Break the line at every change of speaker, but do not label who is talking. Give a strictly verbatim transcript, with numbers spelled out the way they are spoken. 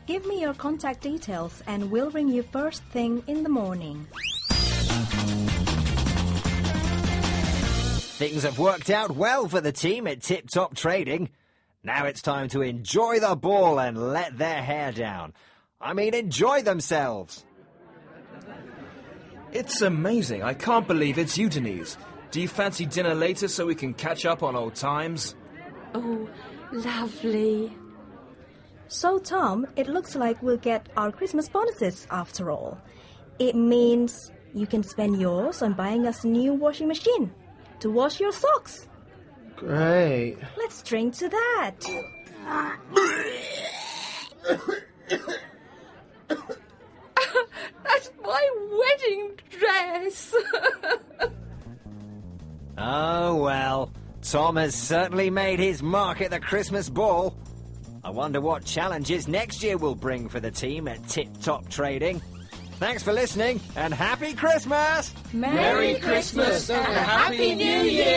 Give me your contact details and we'll ring you first thing in the morning.
Things have worked out well for the team at Tip Top Trading. Now it's time to enjoy the ball and let their hair down. I mean, enjoy themselves.
It's amazing. I can't believe it's you, Denise. Do you fancy dinner later so we can catch up on old times?
Oh, lovely.
So, Tom, it looks like we'll get our Christmas bonuses after all. It means you can spend yours on buying us a new washing machine to wash your socks.
Great.
Let's drink to that.
That's my wedding dress.
Oh, well, Tom has certainly made his mark at the Christmas ball. I wonder what challenges next year will bring for the team at Tip Top Trading. Thanks for listening, and Happy Christmas!
Merry,
Merry Christmas and a Happy New Year!